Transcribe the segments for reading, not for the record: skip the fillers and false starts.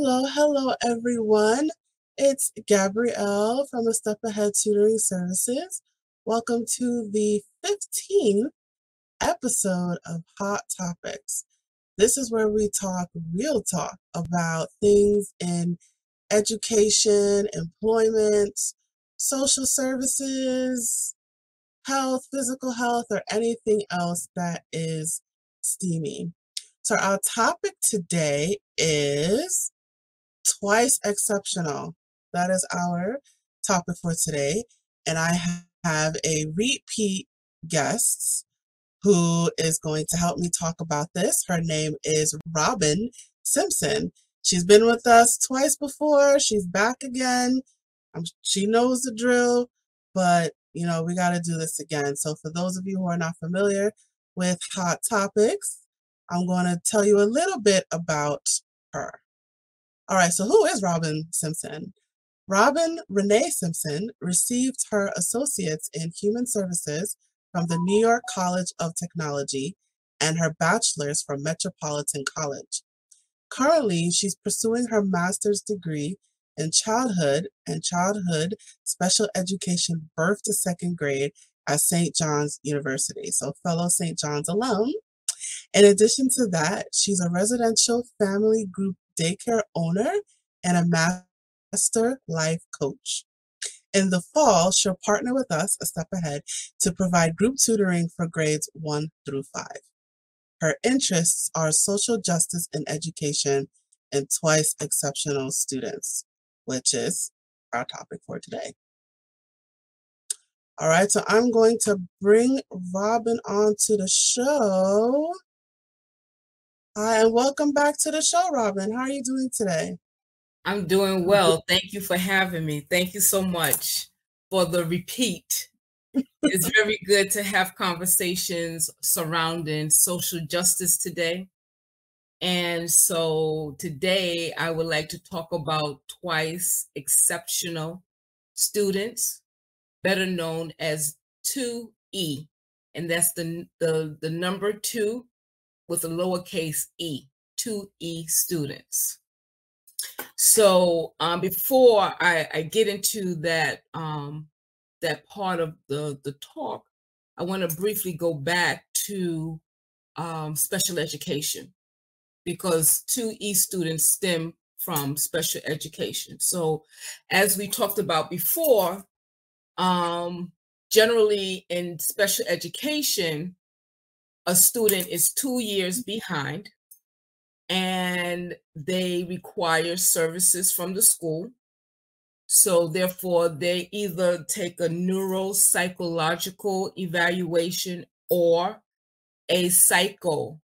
Hello, everyone. It's Gabrielle from A Step Ahead Tutoring Services. Welcome to the 15th episode of Hot Topics. This is where we talk real talk about things in education, employment, social services, health, physical health, or anything else that is steamy. So, our topic today is twice exceptional. That is our topic for today. And I have a repeat guest who is going to help me talk about this. Her name is Robin Simpson. She's been with us twice before. She's back again. She knows the drill, but we got to do this again. So for those of you who are not familiar with Hot Topics, I'm going to tell you a little bit about her. All right, so who is Robin Simpson? Robin Renee Simpson received her associates in human services from the New York College of Technology and her bachelor's from Metropolitan College. Currently, she's pursuing her master's degree in childhood and childhood special education birth to second grade at St. John's University, so fellow St. John's alum. In addition to that, she's a residential family group daycare owner and a master life coach. In the fall, she'll partner with us, A Step Ahead, to provide group tutoring for grades 1 through 5. Her interests are social justice in education and twice exceptional students, which is our topic for today. All right, so I'm going to bring Robin onto the show. Hi, and welcome back to the show, Robin. How are you doing today? I'm doing well. Thank you for having me. Thank you so much for the repeat. It's very good to have conversations surrounding social justice today. And so today I would like to talk about twice exceptional students, better known as 2E. And that's the number 2 with a lowercase e, 2E students. So before I get into that that part of the talk, I want to briefly go back to special education, because 2E students stem from special education. So as we talked about before, generally in special education, a student is 2 years behind and they require services from the school. So therefore, they either take a neuropsychological evaluation or a psychoeducational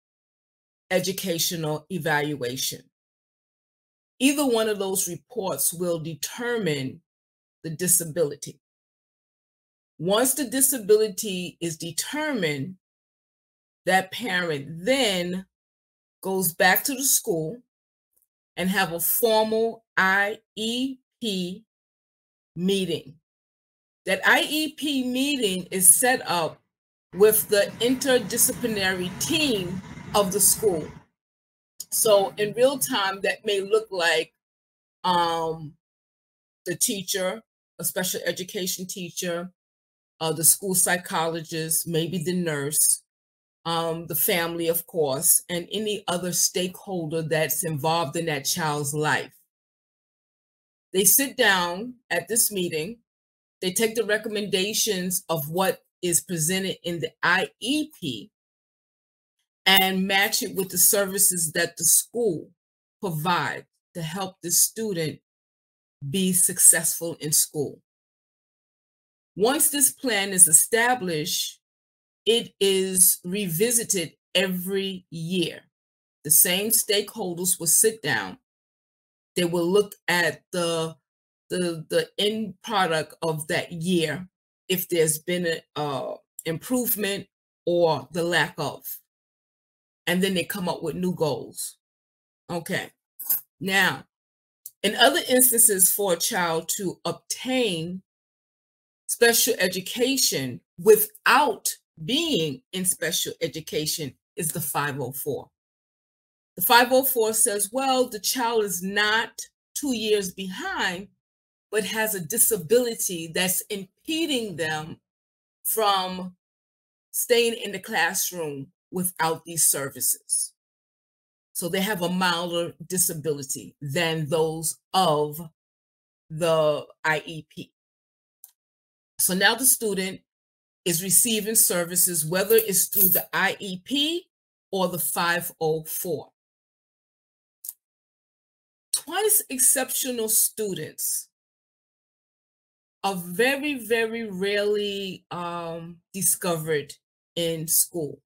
evaluation. Either one of those reports will determine the disability. Once the disability is determined, that parent then goes back to the school and have a formal IEP meeting. That IEP meeting is set up with the interdisciplinary team of the school. So in real time, that may look like the teacher, a special education teacher, the school psychologist, maybe the nurse, the family, of course, and any other stakeholder that's involved in that child's life. They sit down at this meeting, they take the recommendations of what is presented in the IEP and match it with the services that the school provides to help the student be successful in school. Once this plan is established, it is revisited every year. The same stakeholders will sit down. They will look at the end product of that year, if there's been an improvement or the lack of. And then they come up with new goals. Okay. Now, in other instances, for a child to obtain special education without being in special education is the 504. The 504 says, well, the child is not 2 years behind, but has a disability that's impeding them from staying in the classroom without these services. So they have a milder disability than those of the IEP. So now the student is receiving services, whether it's through the IEP or the 504. Twice exceptional students are very, very rarely discovered in school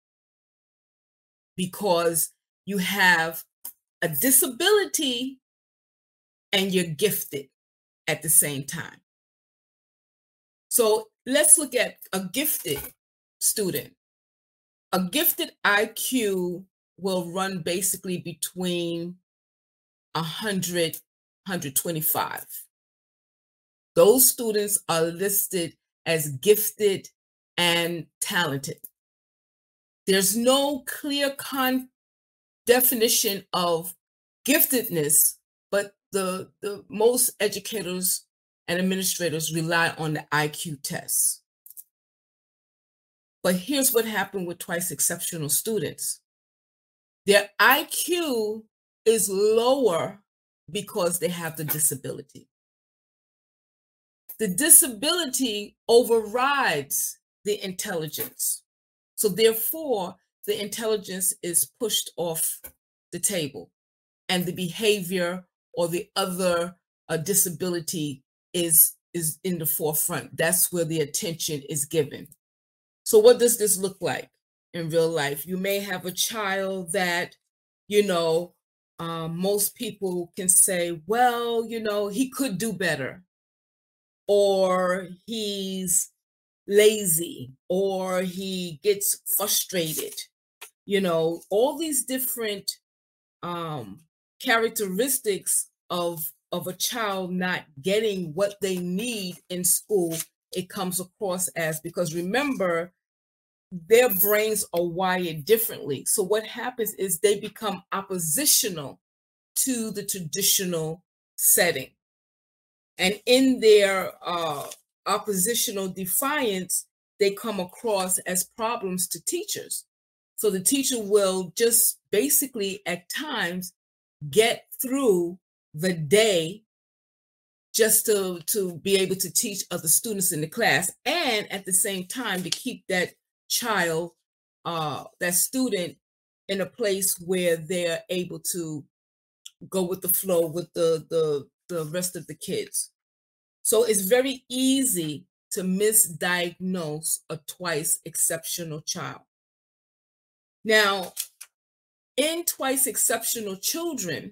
because you have a disability and you're gifted at the same time. So let's look at a gifted student. A gifted IQ will run basically between 100, 125. Those students are listed as gifted and talented. There's no clear definition of giftedness, but the most educators and administrators rely on the IQ test. But here's what happened with twice exceptional students. Their IQ is lower because they have the disability. The disability overrides the intelligence. So therefore, the intelligence is pushed off the table and the behavior or the other disability is in the forefront. That's where the attention is given. So what does this look like in real life? You may have a child that, most people can say, well, he could do better, or he's lazy, or he gets frustrated. All these different characteristics of a child not getting what they need in school, it comes across as, because remember, their brains are wired differently. So what happens is they become oppositional to the traditional setting. And in their oppositional defiance, they come across as problems to teachers. So the teacher will just basically at times get through the day just to be able to teach other students in the class, and at the same time to keep that child, that student, in a place where they're able to go with the flow with the rest of the kids. So it's very easy to misdiagnose a twice exceptional child. Now, in twice exceptional children,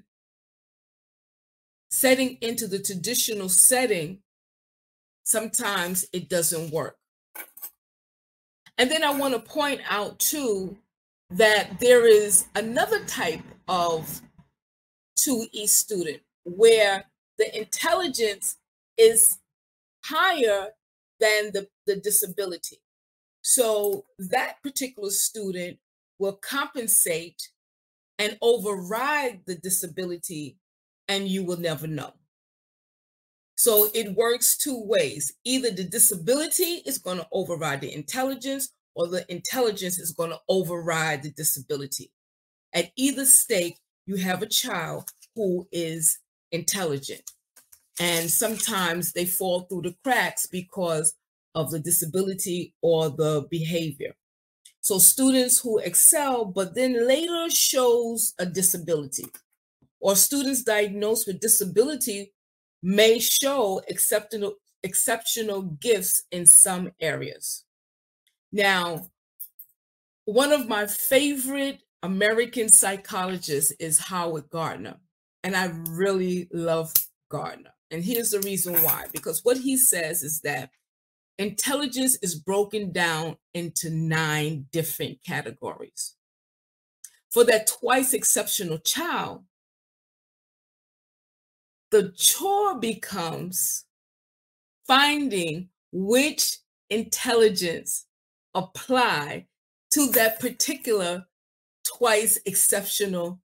setting into the traditional setting, sometimes it doesn't work. And then I want to point out too that there is another type of 2E student where the intelligence is higher than the disability. So that particular student will compensate and override the disability, and you will never know. So it works two ways. Either the disability is going to override the intelligence, or the intelligence is going to override the disability. At either state, you have a child who is intelligent. And sometimes they fall through the cracks because of the disability or the behavior. So students who excel, but then later shows a disability, or students diagnosed with disability may show exceptional gifts in some areas. Now, one of my favorite American psychologists is Howard Gardner, and I really love Gardner. And here's the reason why, because what he says is that intelligence is broken down into 9 different categories. For that twice exceptional child, the chore becomes finding which intelligence apply to that particular twice exceptional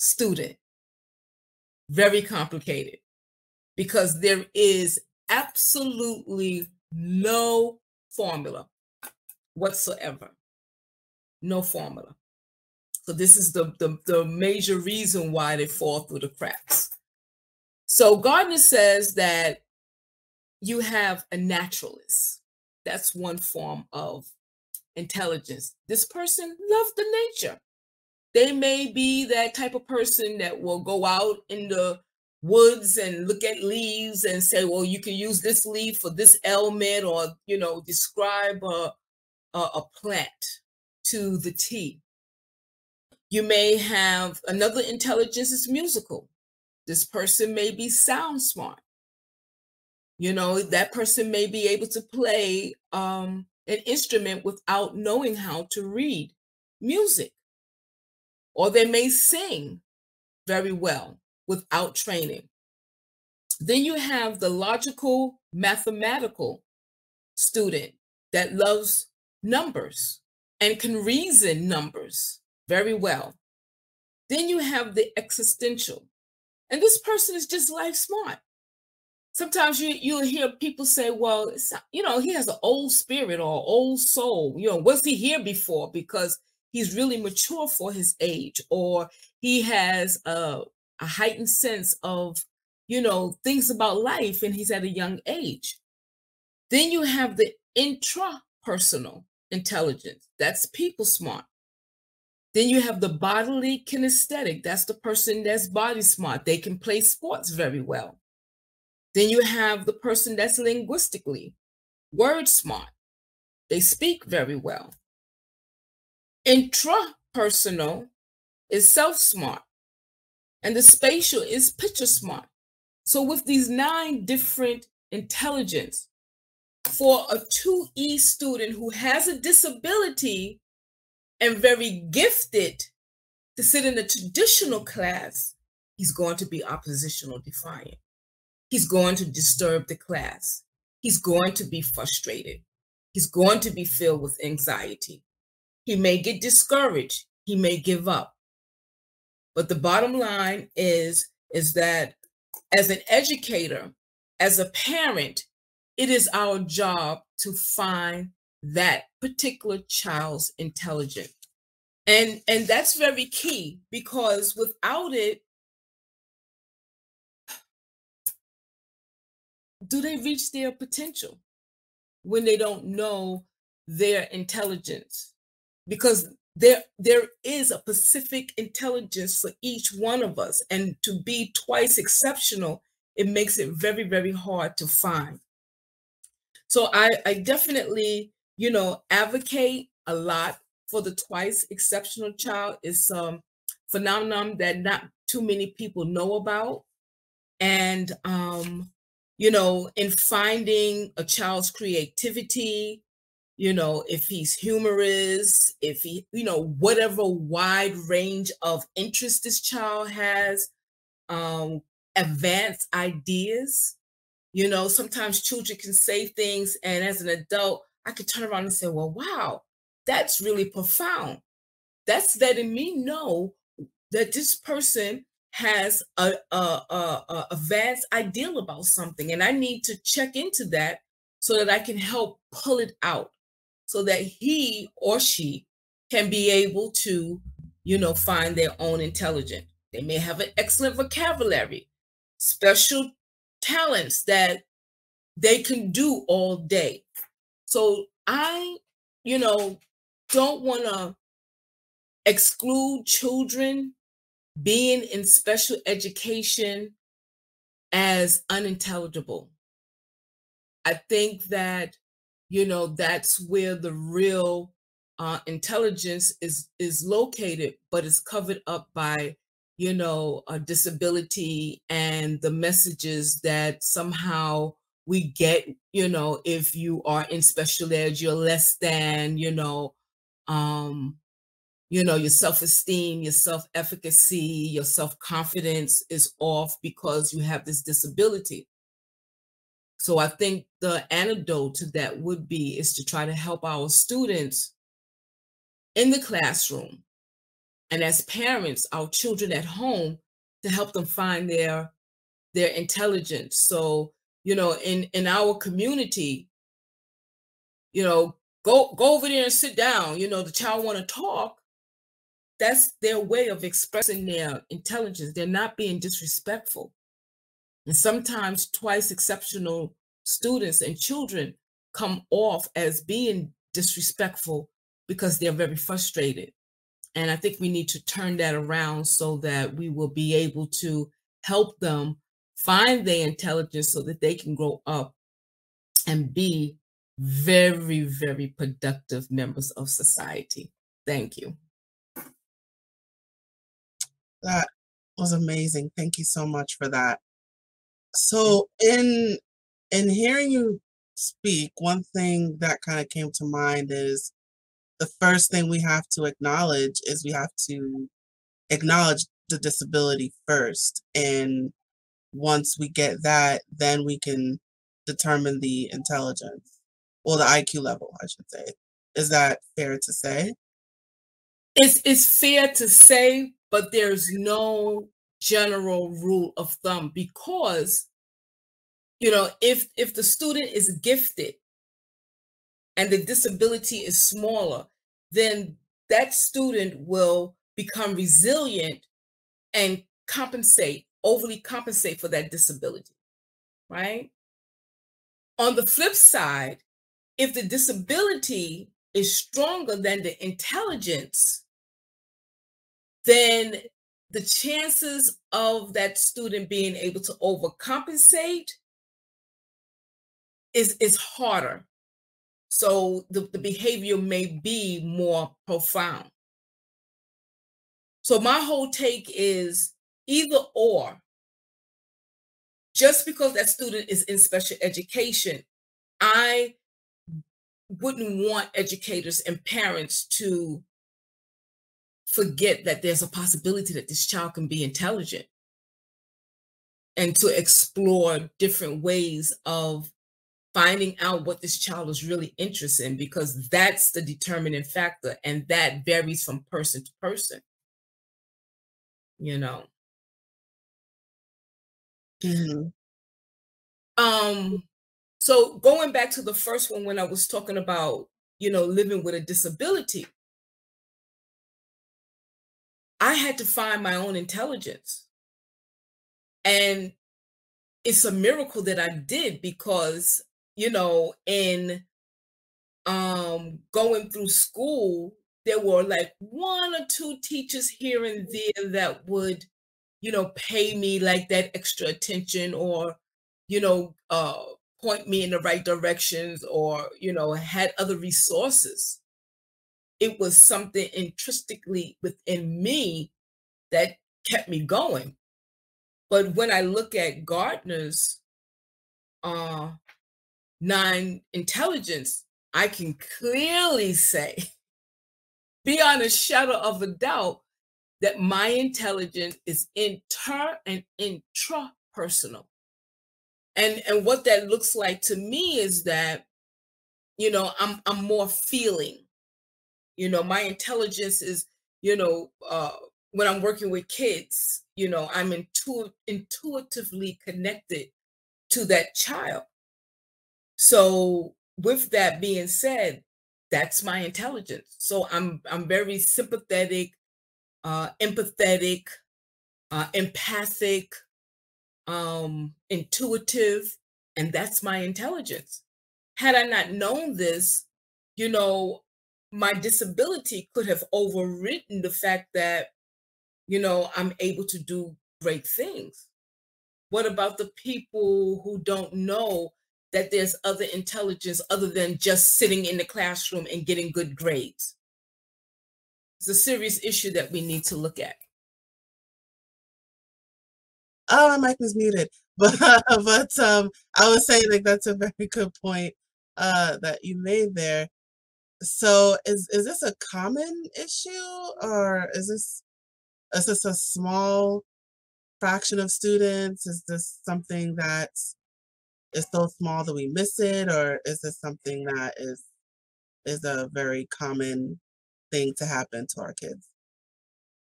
student. Very complicated, because there is absolutely no formula whatsoever. No formula. So this is the major reason why they fall through the cracks. So Gardner says that you have a naturalist. That's one form of intelligence. This person loves the nature. They may be that type of person that will go out in the woods and look at leaves and say, well, you can use this leaf for this ailment, or, describe a plant to the T. You may have another intelligence is musical. This person may be sound smart. That person may be able to play an instrument without knowing how to read music. Or they may sing very well without training. Then you have the logical, mathematical student that loves numbers and can reason numbers very well. Then you have the existential, and this person is just life smart. Sometimes you'll hear people say, well, he has an old spirit or old soul. Was he here before? Because he's really mature for his age, or he has a heightened sense of, things about life, and he's at a young age. Then you have the intrapersonal intelligence. That's people smart. Then you have the bodily kinesthetic. That's the person that's body smart. They can play sports very well. Then you have the person that's linguistically word smart. They speak very well. Intrapersonal is self-smart, and the spatial is picture smart. So with these 9 different intelligence, for a 2E student who has a disability and very gifted to sit in a traditional class, he's going to be oppositional defiant. He's going to disturb the class. He's going to be frustrated. He's going to be filled with anxiety. He may get discouraged. He may give up. But the bottom line is that as an educator, as a parent, it is our job to find that particular child's intelligence. And that's very key, because without it, do they reach their potential when they don't know their intelligence? Because there is a specific intelligence for each one of us, and to be twice exceptional, it makes it very, very hard to find. So I definitely, advocate a lot for the twice exceptional child. It's a phenomenon that not too many people know about. And, in finding a child's creativity, if he's humorous, if he, whatever wide range of interest this child has, advanced ideas. Sometimes children can say things, and as an adult, I could turn around and say, well, wow, that's really profound. That's letting me know that this person has a vast ideal about something, and I need to check into that so that I can help pull it out, so that he or she can be able to, find their own intelligence. They may have an excellent vocabulary, special talents that they can do all day. So I, don't want to exclude children being in special education as unintelligible. I think that, that's where the real intelligence is located, but it's covered up by, a disability and the messages that somehow we get, if you are in special ed, you're less than, your self-esteem, your self-efficacy, your self-confidence is off because you have this disability. So I think the antidote to that would be is to try to help our students in the classroom and as parents, our children at home, to help them find their intelligence. So, in our community, go over there and sit down. The child want to talk. That's their way of expressing their intelligence. They're not being disrespectful. And sometimes twice exceptional students and children come off as being disrespectful because they're very frustrated. And I think we need to turn that around so that we will be able to help them find their intelligence so that they can grow up and be very, very productive members of society. Thank you. That was amazing. Thank you so much for that. So in hearing you speak, one thing that kind of came to mind is the first thing we have to acknowledge is we have to acknowledge the disability first. And once we get that, then we can determine the intelligence or the IQ level, I should say. Is that fair to say? It's fair to say, but there's no general rule of thumb because, if the student is gifted and the disability is smaller, then that student will become resilient and overly compensate for that disability, right? On the flip side, if the disability is stronger than the intelligence, then the chances of that student being able to overcompensate is harder. So the behavior may be more profound. So my whole take is either or. Just because that student is in special education, I wouldn't want educators and parents to forget that there's a possibility that this child can be intelligent and to explore different ways of finding out what this child is really interested in, because that's the determining factor, and that varies from person to person. Mhm. So going back to the first one when I was talking about, living with a disability, I had to find my own intelligence. And it's a miracle that I did because, in going through school, there were like one or two teachers here and there that would, pay me like that extra attention or, point me in the right directions or, had other resources. It was something intrinsically within me that kept me going. But when I look at Gardner's 9 intelligence, I can clearly say, beyond a shadow of a doubt, that my intelligence is inter and intrapersonal. And what that looks like to me is that, I'm more feeling. My intelligence is, when I'm working with kids, I'm intuitively connected to that child. So with that being said, that's my intelligence. So I'm very sympathetic, empathetic, empathic, intuitive, and that's my intelligence. Had I not known this, my disability could have overridden the fact that, I'm able to do great things. What about the people who don't know that there's other intelligence other than just sitting in the classroom and getting good grades? It's a serious issue that we need to look at. Oh, my mic was muted. But I was saying like that's a very good point that you made there. So is this a common issue or is this a small fraction of students? Is this something that is so small that we miss it, or is this something that is a very common thing to happen to our kids?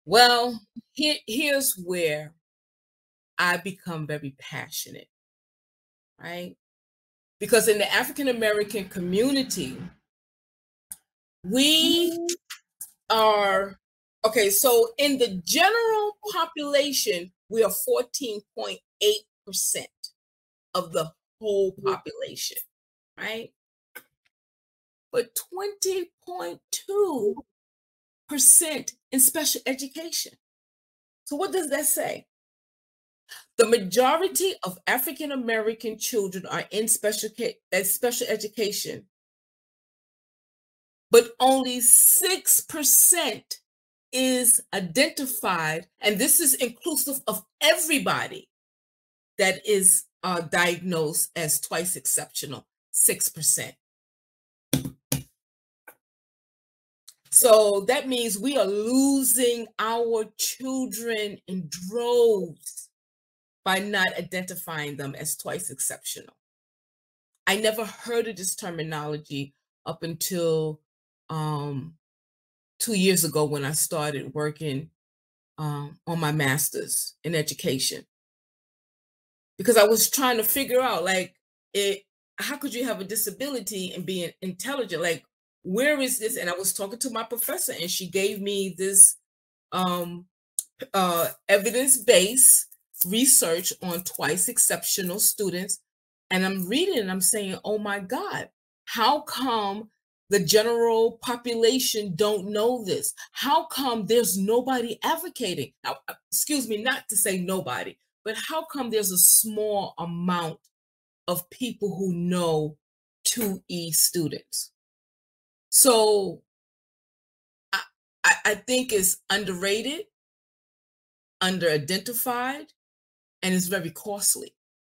Well, here's where I become very passionate, right? Because in the African American community, we are okay. So in the general population, we are 14.8% of the whole population, right? But 20.2% in special education. So what does that say? The majority of African American children are in special education, but only 6% is identified, and this is inclusive of everybody that is diagnosed as twice exceptional, 6%. So that means we are losing our children in droves by not identifying them as twice exceptional. I never heard of this terminology up until 2 years ago when I started working on my master's in education. Because I was trying to figure out, like, how could you have a disability and be intelligent? Like, where is this? And I was talking to my professor, and she gave me this evidence-based research on twice exceptional students. And I'm reading and I'm saying, oh my God, how come the general population don't know this? How come there's nobody advocating? Now, excuse me, not to say nobody, but how come there's a small amount of people who know 2E students? So I think it's underrated, under-identified, and it's very costly.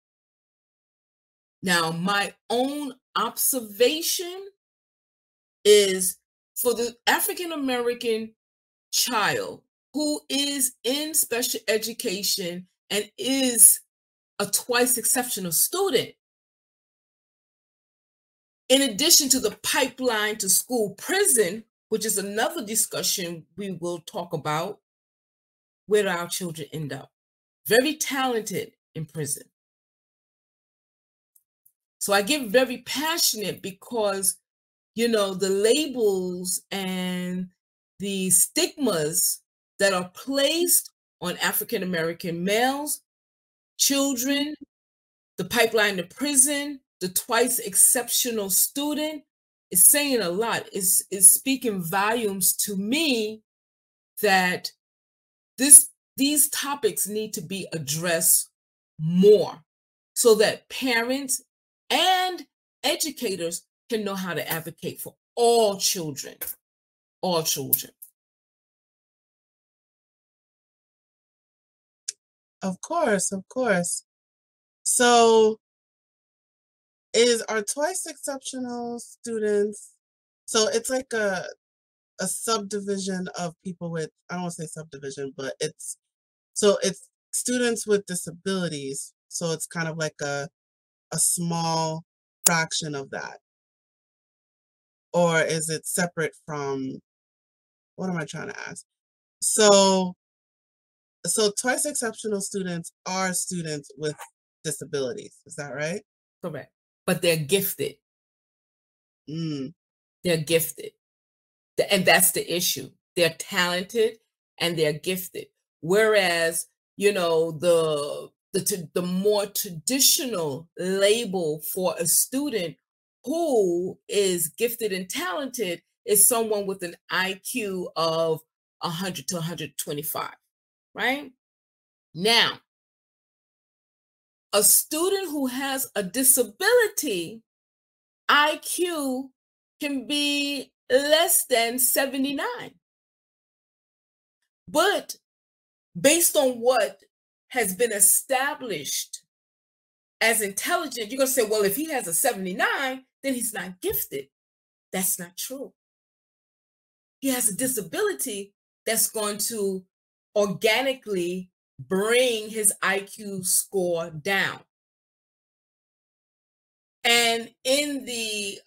Now, my own observation is for the African American child who is in special education and is a twice exceptional student, in addition to the pipeline to school prison, which is another discussion we will talk about, where do our children end up? Very talented in prison. So I get very passionate because, you know, the labels and the stigmas that are placed on African American males, children, the pipeline to prison, the twice exceptional student, is saying a lot. Is speaking volumes to me that these topics need to be addressed more so that parents and educators can know how to advocate for all children, all children. Of course, of course. So are twice exceptional students, so it's like a subdivision of people with, I don't want to say subdivision, but it's students with disabilities. So it's kind of like a small fraction of that. Or is it separate from, what am I trying to ask? So twice exceptional students are students with disabilities. Is that right? Correct. But they're gifted. They're gifted. And that's the issue. They're talented and they're gifted. Whereas, you know, the more traditional label for a student who is gifted and talented is someone with an IQ of 100 to 125, right? Now, a student who has a disability, IQ can be less than 79. But based on what has been established as intelligent, you're going to say, well, if he has a 79, then he's not gifted. That's not true. He has a disability that's going to organically bring his IQ score down. And in the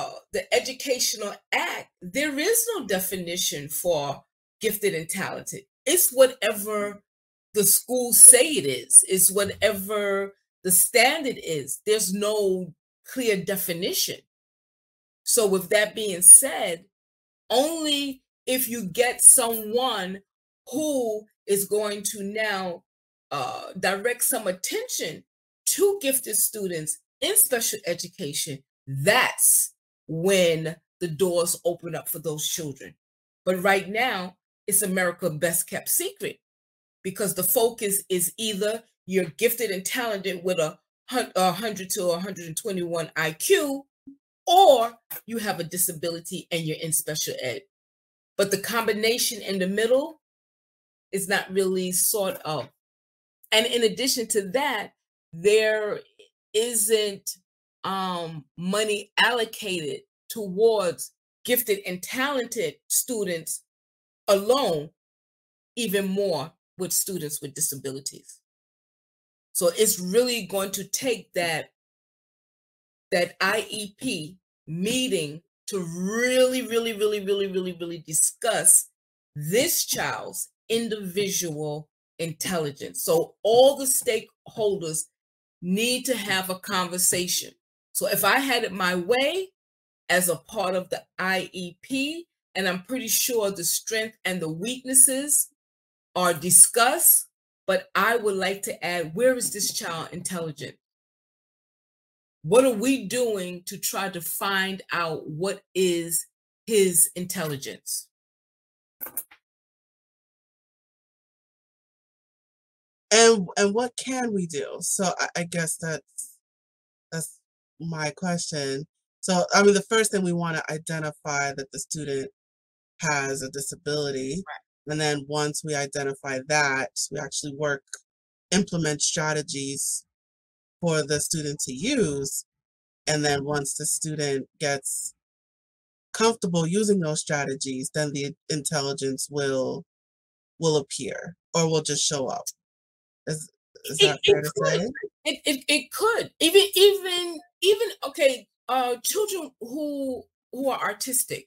Educational Act, there is no definition for gifted and talented. It's whatever the schools say it is. It's whatever the standard is. There's no clear definition. So with that being said, only if you get someone who is going to now direct some attention to gifted students in special education, that's when the doors open up for those children. But right now, it's America's best kept secret, because the focus is either you're gifted and talented with a 100 to 121 IQ, or you have a disability and you're in special ed. But the combination in the middle is not really sought of. And in addition to that, there isn't money allocated towards gifted and talented students alone, even more with students with disabilities. So it's really going to take that IEP meeting to really discuss this child's individual intelligence. So all the stakeholders need to have a conversation. So if I had it my way as a part of the IEP, and I'm pretty sure the strength and the weaknesses are discussed, but I would like to add, where is this child intelligent? What are we doing to try to find out what is his intelligence? And what can we do? So I guess that's my question. So I mean, the first thing, we want to identify that the student has a disability. Right. And then once we identify that, we actually implement strategies for the student to use. And then once the student gets comfortable using those strategies, then the intelligence will appear, or will just show up. Is that fair to say? It could. Even okay, children who are artistic,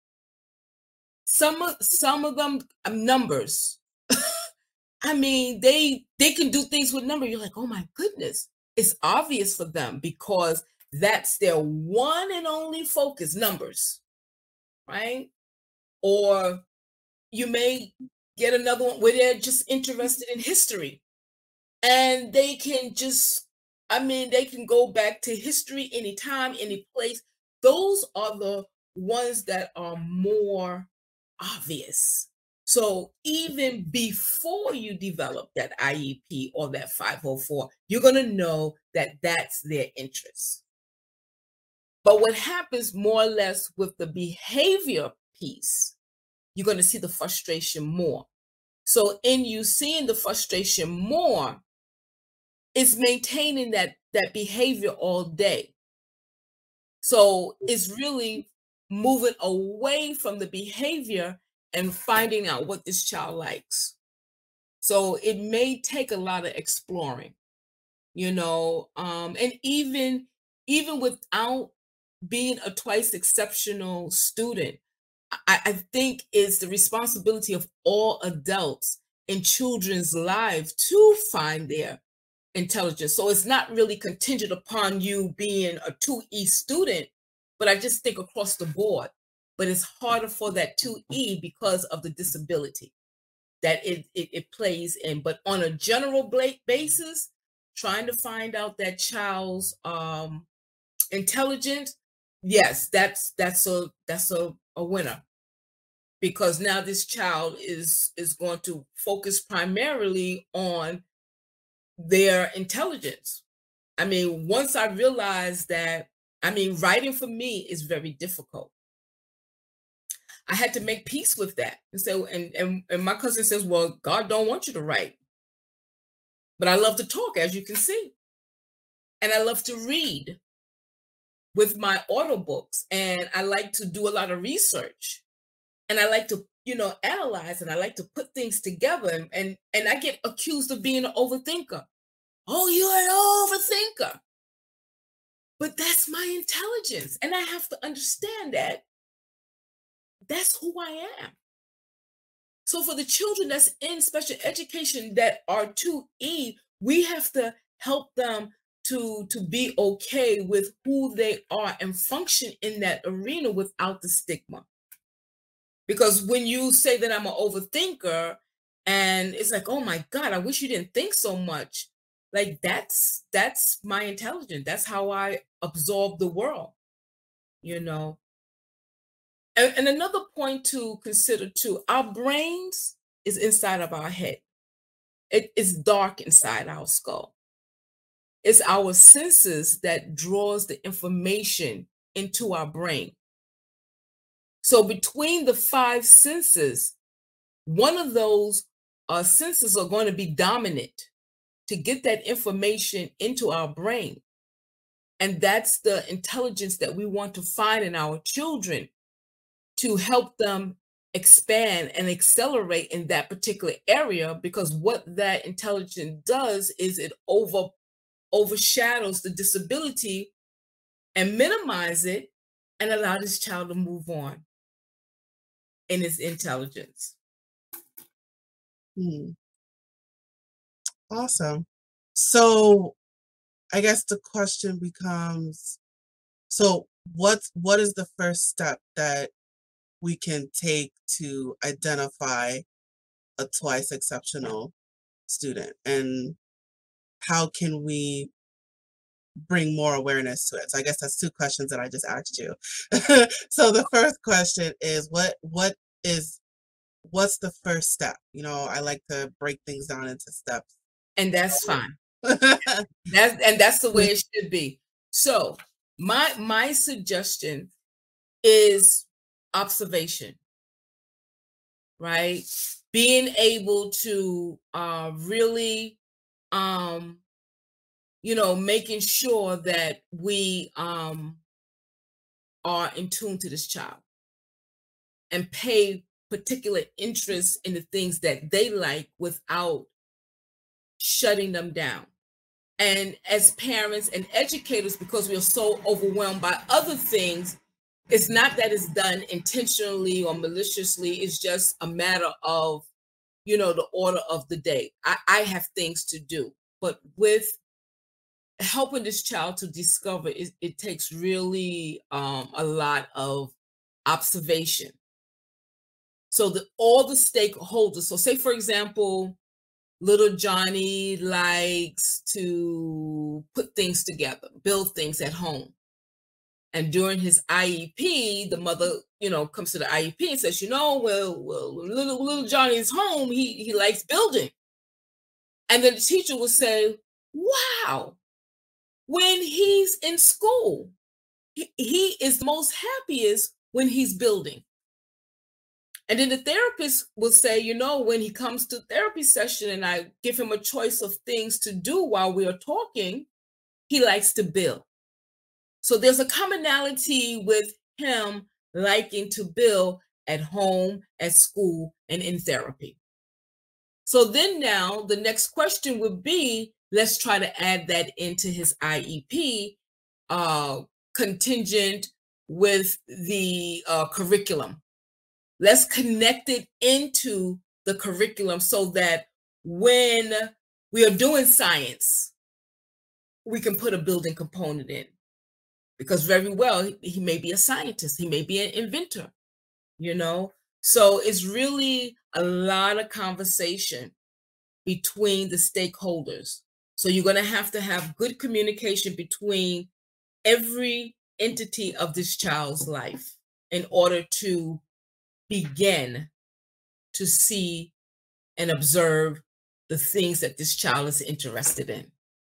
some of them numbers. I mean, they can do things with numbers. You're like, oh my goodness. It's obvious for them because that's their one and only focus, numbers, right? Or you may get another one where they're just interested in history, and they can just, they can go back to history anytime, any place. Those are the ones that are more obvious. So even before you develop that IEP or that 504, you're going to know that that's their interest. But what happens more or less with the behavior piece, you're going to see the frustration more. So in you seeing the frustration more, it's maintaining that behavior all day. So it's really moving away from the behavior and finding out what this child likes. So it may take a lot of exploring, and even without being a twice exceptional student, I think it's the responsibility of all adults in children's lives to find their intelligence. So it's not really contingent upon you being a 2E student, but I just think across the board. But it's harder for that 2E because of the disability that it plays in. But on a general basis, trying to find out that child's intelligence, yes, that's a winner, because now this child is going to focus primarily on their intelligence. Once I realized that, writing for me is very difficult. I had to make peace with that. And so, and my cousin says, well, God don't want you to write. But I love to talk, as you can see. And I love to read with my audiobooks. And I like to do a lot of research. And I like to, analyze, and I like to put things together. And I get accused of being an overthinker. Oh, you're an overthinker. But that's my intelligence. And I have to understand that that's who I am. So for the children that's in special education that are 2E, we have to help them to be okay with who they are and function in that arena without the stigma. Because when you say that I'm an overthinker, and it's like, oh my God, I wish you didn't think so much. Like that's my intelligence. That's how I absorb the world, you know. And another point to consider too, our brains is inside of our head. It is dark inside our skull. It's our senses that draws the information into our brain. So between the 5 senses, one of those senses are going to be dominant to get that information into our brain. And that's the intelligence that we want to find in our children to help them expand and accelerate in that particular area, because what that intelligence does is it overshadows the disability and minimize it and allow this child to move on in his intelligence. Awesome. So I guess the question becomes, so what is the first step that we can take to identify a twice exceptional student, and how can we bring more awareness to it? So I guess that's 2 questions that I just asked you. So the first question is, what's the first step? You know, I like to break things down into steps. And that's fine. That's the way it should be. So my suggestion is observation, right? Being able to really making sure that we are in tune to this child and pay particular interest in the things that they like without shutting them down. And as parents and educators, because we are so overwhelmed by other things, it's not that it's done intentionally or maliciously. It's just a matter of, the order of the day. I have things to do. But with helping this child to discover, it takes really a lot of observation. So that all the stakeholders, so say, for example, little Johnny likes to put things together, build things at home. And during his IEP, the mother, comes to the IEP and says, well, little Johnny's home, he likes building. And then the teacher will say, wow, when he's in school, he is most happiest when he's building. And then the therapist will say, when he comes to therapy session and I give him a choice of things to do while we are talking, he likes to build. So there's a commonality with him liking to build at home, at school, and in therapy. So then now the next question would be, let's try to add that into his IEP, contingent with the curriculum. Let's connect it into the curriculum so that when we are doing science, we can put a building component in. Because very well, he may be a scientist, he may be an inventor, So it's really a lot of conversation between the stakeholders. So you're going to have good communication between every entity of this child's life in order to begin to see and observe the things that this child is interested in.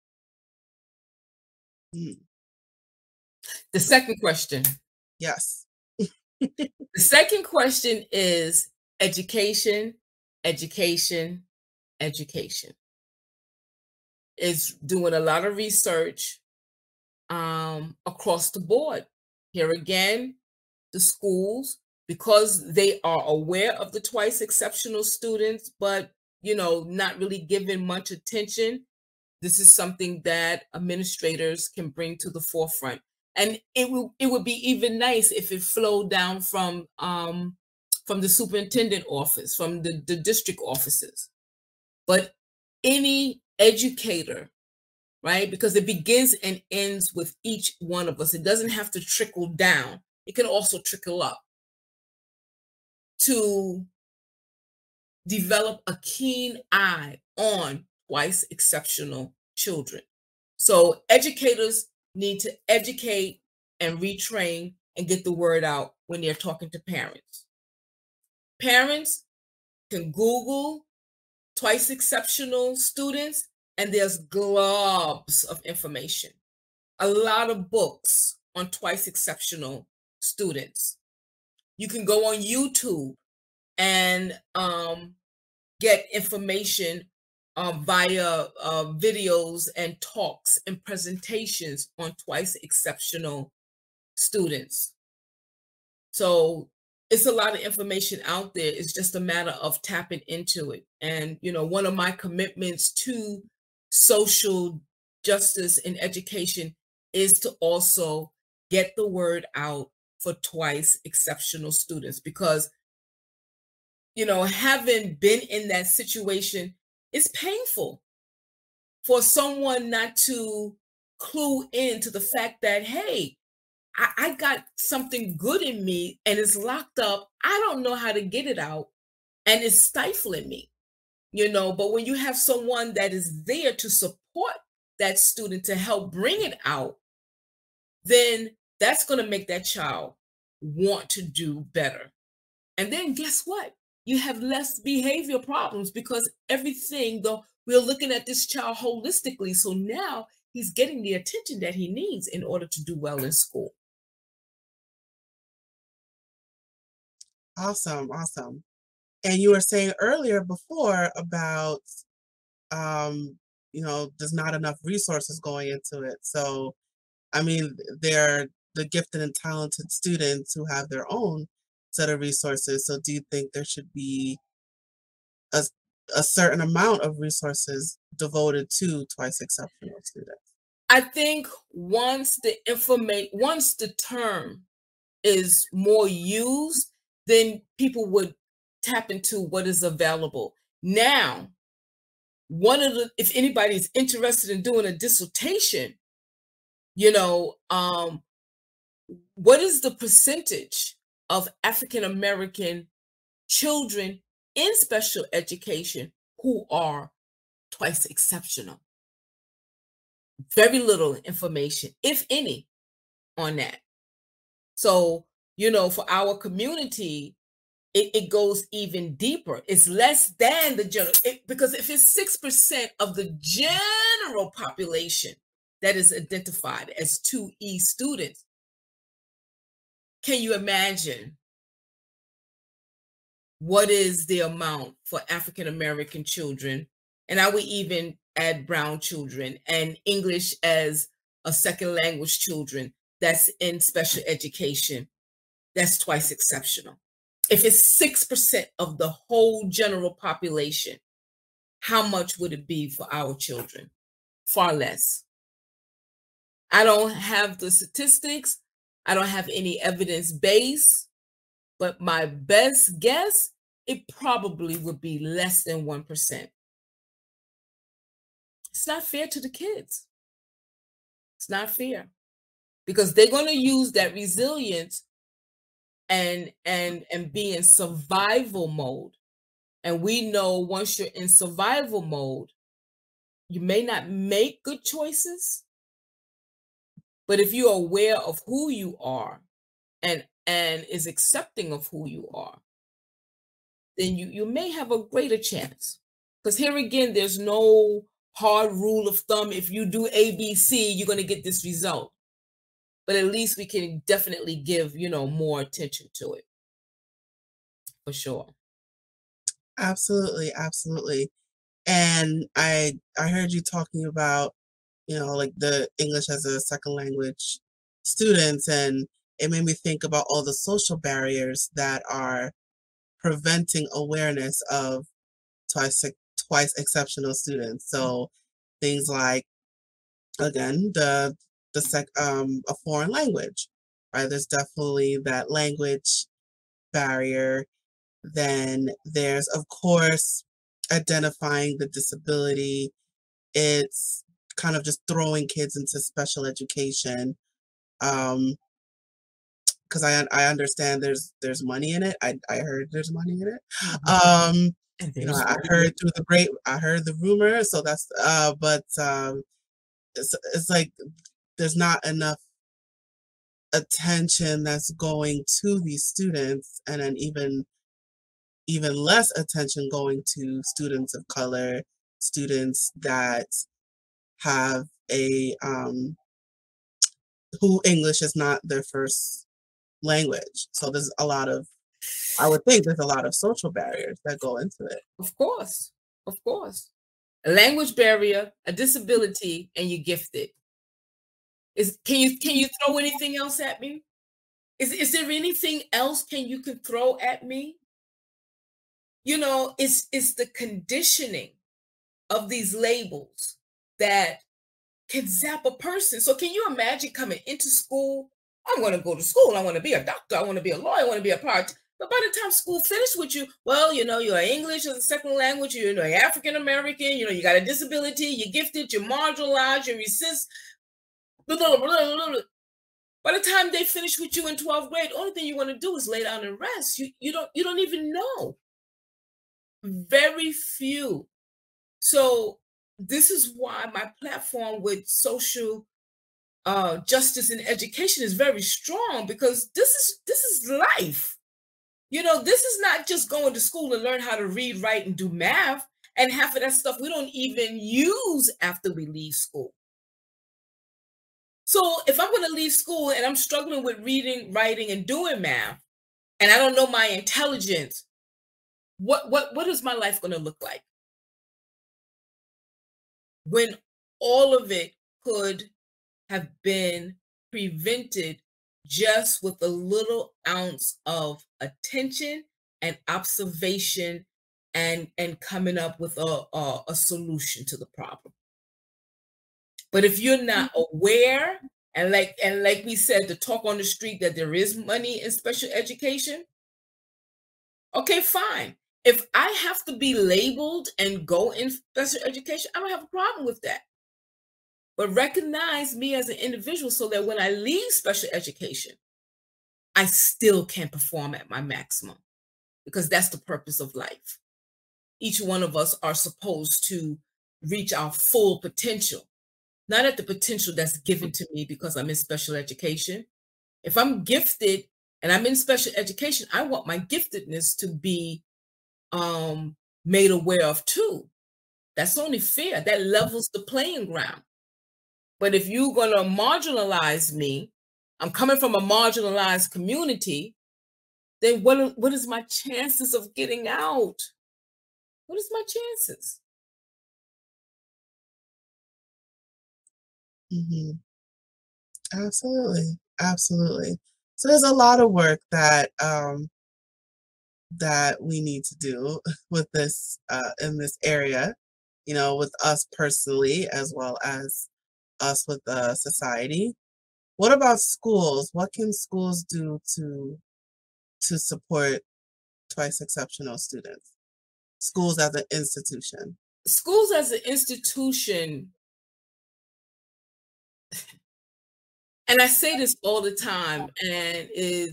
The second question. Yes. The second question is education, education, education. It's doing a lot of research across the board. Here again, the schools, because they are aware of the twice exceptional students, but not really giving much attention. This is something that administrators can bring to the forefront. And it would be even nice if it flowed down from from the superintendent office, from the district offices, but any educator, right? Because it begins and ends with each one of us. It doesn't have to trickle down. It can also trickle up to develop a keen eye on twice exceptional children. So educators need to educate and retrain and get the word out when they're talking to parents. Parents can Google twice exceptional students, and there's globs of information. A lot of books on twice exceptional students. You can go on YouTube and get information via videos and talks and presentations on twice exceptional students. So it's a lot of information out there. It's just a matter of tapping into it. And, you know, one of my commitments to social justice in education is to also get the word out for twice exceptional students, because, you know, having been in that situation, it's painful for someone not to clue in to the fact that, hey, I got something good in me and it's locked up. I don't know how to get it out and it's stifling me, you know. But when you have someone that is there to support that student to help bring it out, then that's going to make that child want to do better. And then guess what? You have less behavior problems because everything, though, we're looking at this child holistically. So now he's getting the attention that he needs in order to do well in school. Awesome, awesome. And you were saying earlier before about, there's not enough resources going into it. So, I mean, they're the gifted and talented students who have their own set of resources. So, do you think there should be a, a certain amount of resources devoted to twice exceptional students? I think once the term is more used, then people would tap into what is available. Now, if anybody's interested in doing a dissertation, you know, what is the percentage of African American children in special education who are twice exceptional? Very little information, if any, on that. So, you know, for our community, it goes even deeper. It's less than the general, because if it's 6% of the general population that is identified as 2E students, can you imagine what is the amount for African American children? And I would even add brown children and English as a second language children that's in special education, that's twice exceptional. If it's 6% of the whole general population, how much would it be for our children? Far less. I don't have the statistics. I don't have any evidence base, but my best guess, it probably would be less than 1%. It's not fair to the kids. It's not fair, because they're going to use that resilience and be in survival mode. And we know once you're in survival mode, you may not make good choices, but if you're aware of who you are and is accepting of who you are, then you may have a greater chance. Because here again, there's no hard rule of thumb. If you do ABC, you're going to get this result. But at least we can definitely give, you know, more attention to it. For sure. Absolutely, absolutely. And I heard you talking about, like the English as a second language students, and it made me think about all the social barriers that are preventing awareness of twice twice exceptional students. So things like, again, a foreign language, right? There's definitely that language barrier. Then there's, of course, identifying the disability. It's kind of just throwing kids into special education. Because I understand there's money in it. I heard there's money in it. And You know, there's I heard the rumor, so that's but it's like there's not enough attention that's going to these students, and then even less attention going to students of color, students that have a who English is not their first language. So there's a lot of I would think there's a lot of social barriers that go into it. of course, of course. A language barrier, a disability, and you're gifted. Can you throw anything else at me? Is there anything else you can throw at me? You know, it's the conditioning of these labels that can zap a person. So can you imagine coming into school? I'm going to go to school. I want to be a doctor. I want to be a lawyer. I want to be a part. But by the time school finished with you, well, you know, you're English as a second language. You know, you're African American. You know, you got a disability. You're gifted. You're marginalized. You resist. Blah, blah, blah, blah, blah. By the time they finish with you in 12th grade, the only thing you want to do is lay down and rest. You don't even know. Very few. So this is why my platform with social justice in education is very strong, because this is life. You know, this is not just going to school and learn how to read, write, and do math. And half of that stuff we don't even use after we leave school. So if I'm going to leave school and I'm struggling with reading, writing, and doing math, and I don't know my intelligence, what is my life going to look like? When all of it could have been prevented just with a little ounce of attention and observation and coming up with a solution to the problem. But if you're not aware, and like we said, the talk on the street that there is money in special education, okay, fine. If I have to be labeled and go in special education, I don't have a problem with that. But recognize me as an individual so that when I leave special education, I still can perform at my maximum, because that's the purpose of life. Each one of us are supposed to reach our full potential, not at the potential that's given to me because I'm in special education. If I'm gifted and I'm in special education, I want my giftedness to be made aware of too. That's only fair. That levels the playing ground. But if you're going to marginalize me, I'm coming from a marginalized community, then what is my chances of getting out? What is my chances? Hmm. Absolutely, absolutely. So there's a lot of work that that we need to do with this in this area, you know, with us personally as well as us with society. What about schools? What can schools do to support twice exceptional students? Schools as an institution. Schools as an institution, and I say this all the time, and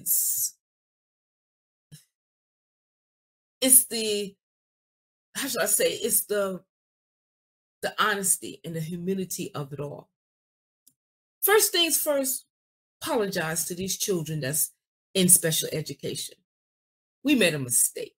it's the, how should I say, it's the honesty and the humility of it all. First things first, apologize to these children that's in special education. We made a mistake.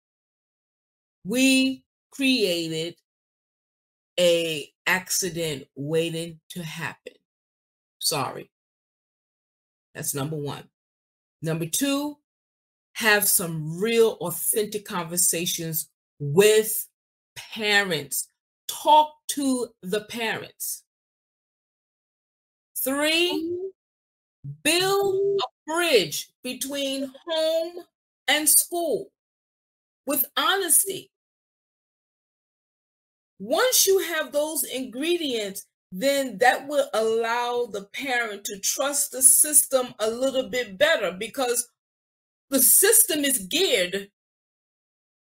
We created a accident waiting to happen. Sorry. That's number one. Number two, have some real authentic conversations with parents. Talk to the parents. Three, build a bridge between home and school with honesty. Once you have those ingredients, then that will allow the parent to trust the system a little bit better, because the system is geared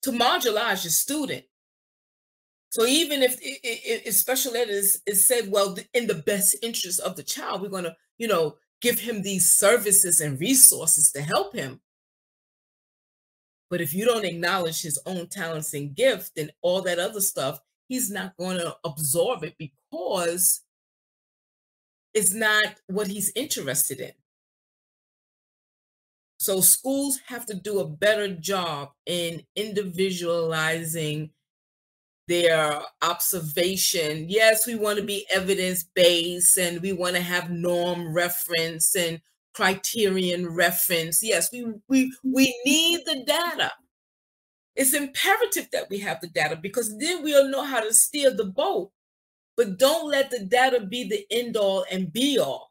to modularize your student. So even if special ed is said, well, in the best interest of the child, we're going to, give him these services and resources to help him. But if you don't acknowledge his own talents and gift and all that other stuff, he's not going to absorb it because it's not what he's interested in. So schools have to do a better job in individualizing their observation. Yes, we want to be evidence-based and we want to have norm reference and criterion reference. Yes, we need the data. It's imperative that we have the data because then we'll know how to steer the boat. But don't let the data be the end all and be all.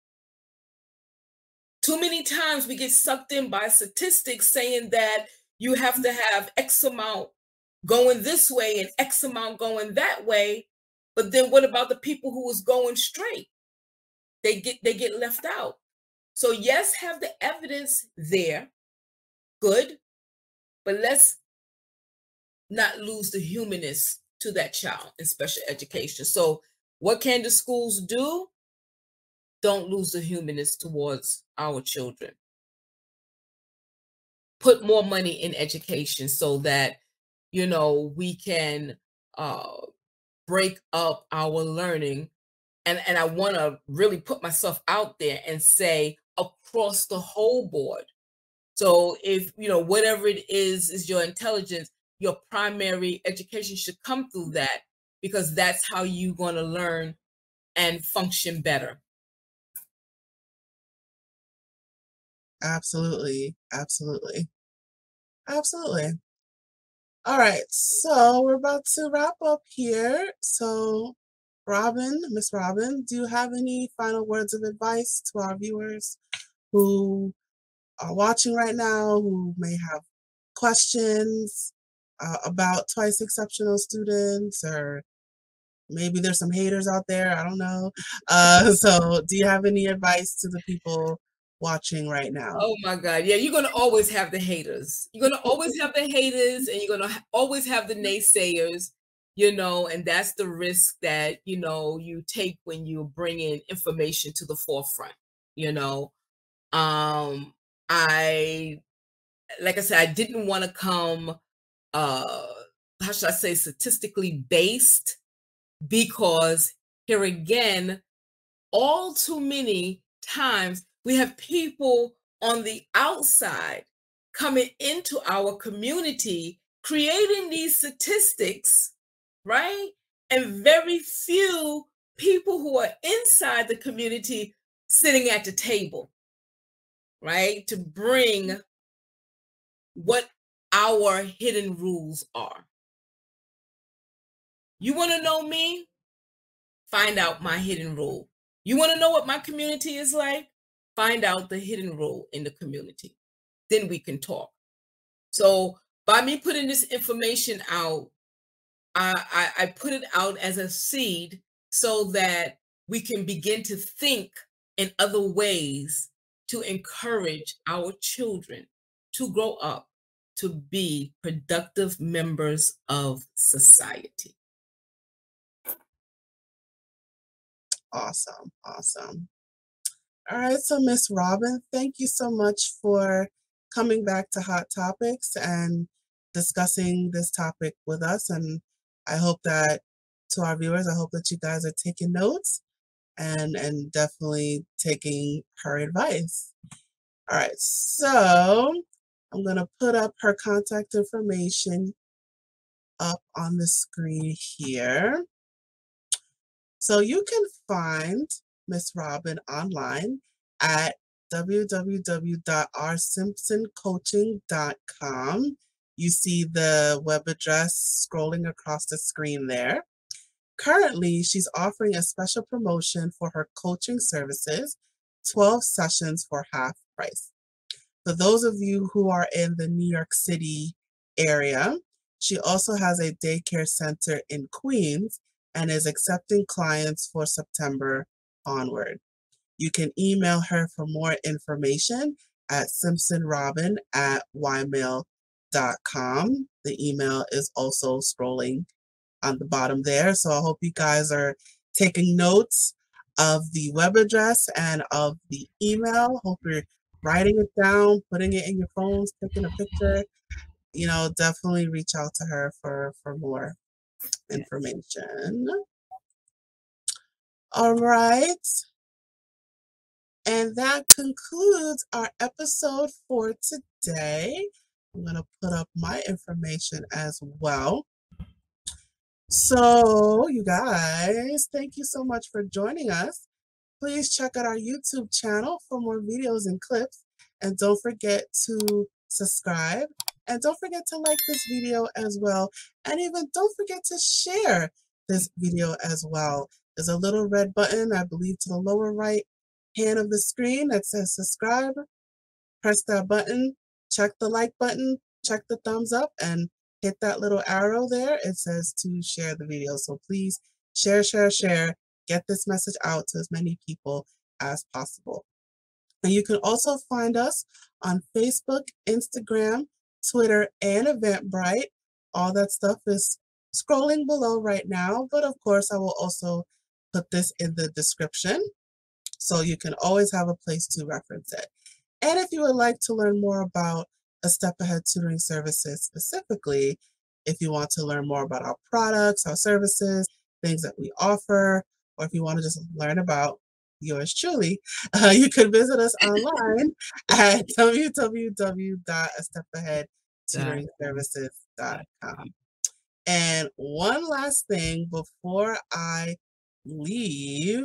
Too many times we get sucked in by statistics saying that you have to have X amount going this way and X amount going that way. But then what about the people who was going straight? They get left out. So yes, have the evidence there. Good. But let's not lose the humanness to that child in special education. So what can the schools do? Don't lose the humanness towards our children. Put more money in education so that, we can break up our learning. And I want to really put myself out there and say across the whole board. So if, whatever it is your intelligence, your primary education should come through that because that's how you're going to learn and function better. Absolutely. Absolutely. Absolutely. All right. So we're about to wrap up here. So Miss Robin, do you have any final words of advice to our viewers who are watching right now, who may have questions about twice exceptional students, or maybe there's some haters out there, I don't know. So do you have any advice to the people watching right now? Oh my God. Yeah, you're going to always have the haters. You're going to always have the haters and you're going to always have the naysayers, and that's the risk that, you take when you bring in information to the forefront. Like I said, I didn't want to come, how should I say, statistically based, because here again, all too many times we have people on the outside coming into our community, creating these statistics, right? And very few people who are inside the community sitting at the table, right? To bring what our hidden rules are. You want to know me? Find out my hidden rule. You want to know what my community is like? Find out the hidden rule in the community. Then we can talk. So by me putting this information out, I put it out as a seed so that we can begin to think in other ways to encourage our children to grow up to be productive members of society. Awesome. Awesome. All right. So Miss Robin, thank you so much for coming back to Hot Topics and discussing this topic with us. And I hope that to our viewers, I hope that you guys are taking notes and definitely taking her advice. All right. So I'm going to put up her contact information up on the screen here. So you can find Miss Robin online at www.rsimpsoncoaching.com. You see the web address scrolling across the screen there. Currently, she's offering a special promotion for her coaching services, 12 sessions for half price. For those of you who are in the New York City area, she also has a daycare center in Queens and is accepting clients for September onward. You can email her for more information at simpsonrobin@ymail.com. The email is also scrolling on the bottom there. So I hope you guys are taking notes of the web address and of the email. Hope you're writing it down, putting it in your phones, taking a picture. Definitely reach out to her for more information. All right. And that concludes our episode for today. I'm going to put up my information as well. So, you guys, thank you so much for joining us. Please check out our YouTube channel for more videos and clips. And don't forget to subscribe. And don't forget to like this video as well. And even don't forget to share this video as well. There's a little red button, I believe, to the lower right hand of the screen that says subscribe. Press that button, check the like button, check the thumbs up, and hit that little arrow there. It says to share the video. So please share, share, share. Get this message out to as many people as possible. And you can also find us on Facebook, Instagram, Twitter, and Eventbrite. All that stuff is scrolling below right now, but of course I will also put this in the description so you can always have a place to reference it. And if you would like to learn more about A Step Ahead Tutoring Services specifically, if you want to learn more about our products, our services, things that we offer, or if you want to just learn about yours truly, you can visit us online at www.astepAheadtutoringservices.com. And one last thing before I leave,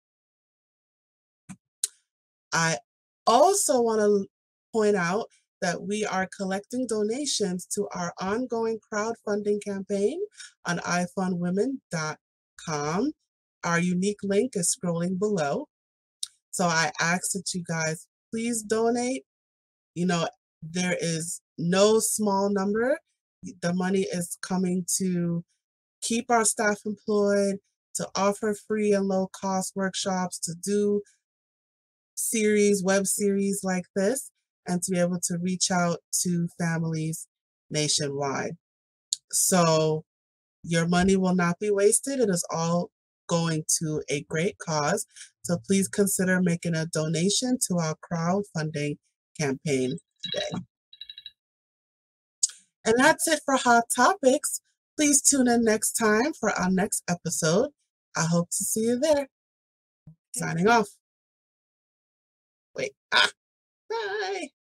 I also want to point out that we are collecting donations to our ongoing crowdfunding campaign on ifundwomen.com. Our unique link is scrolling below. So I ask that you guys please donate. There is no small number. The money is coming to keep our staff employed, to offer free and low cost workshops, to do web series like this, and to be able to reach out to families nationwide. So your money will not be wasted. It is all going to a great cause. So please consider making a donation to our crowdfunding campaign today. And that's it for Hot Topics. Please tune in next time for our next episode. I hope to see you there. Signing off. Wait. Bye.